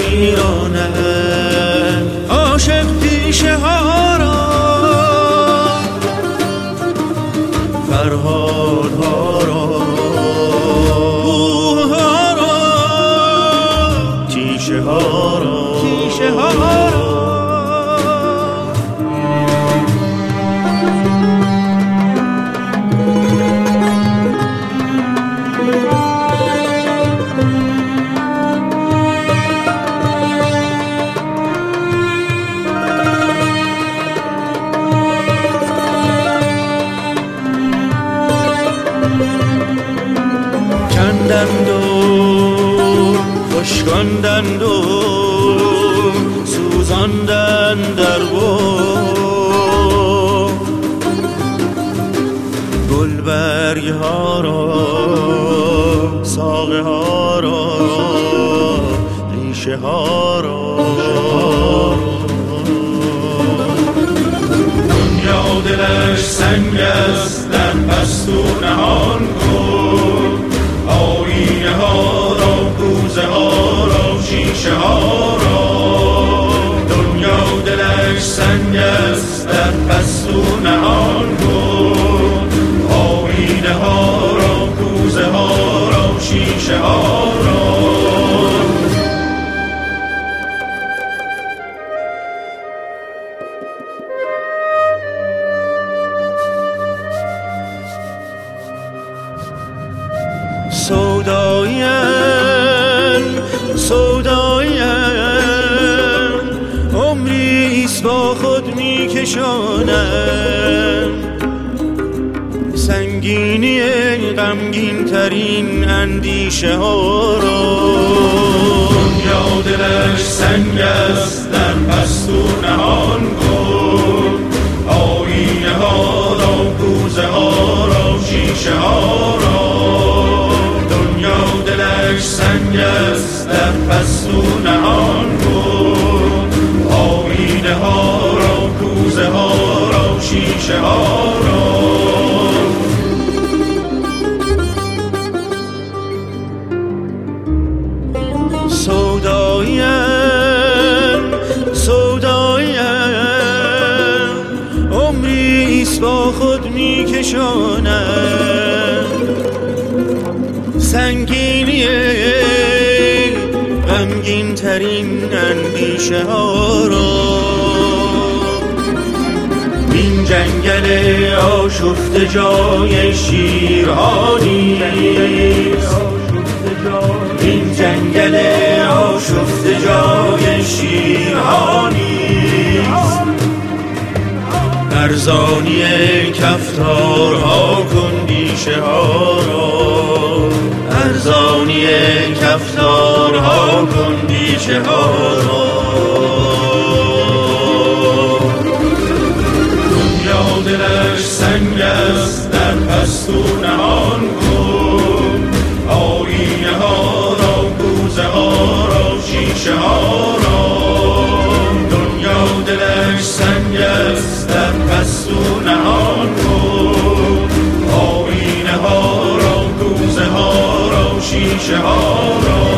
میراند عاشق پیشه ها را، فرهاد ها را، کوه ها را، تیشه ها را، تیشه ها را. کندند و خشکاندند و سوزاندند در گلبرگ ها را، ساقه ها را، ریشه ها را. دنیا دلش سنگ است در پستو نهان کن، آینه ها را، کوزه ها را، شیشه ها را. دنیا دلش سنگ است در پستو نهان کن، آینه ها را، کوزه ها را، شیشه ها را. سودایم عمریست با خود میکشانم، سنگینی غمگین ترین اندیشه ها را. دنیا دلش سنگ است در پستو نهان کن، آینه ها را، کوزه ها را، شیشه ها را. دلش سنگ است در پستو نهان کن، آینه ها را، کوزه ها را، شیشه ها را. سودایم عمریست با خود میکشانم، سنگینی غمگین ترین اندیشه ها را. این جنگل آشفته جای شیرها نیست، این جنگل آشفته جای شیرها نیست. ارزانی کفتارها کن دیشه ها را، ارزانی کفتارها کن دیشه ها را. دنیا دلش سنگ است در پستو نهان کن، آینه ها را، کوزه ها را، شیشه ها را. دنیا دلش سنگ است در پستو نهان کن، آینه ها را، کوزه ها را، شیشه ها را.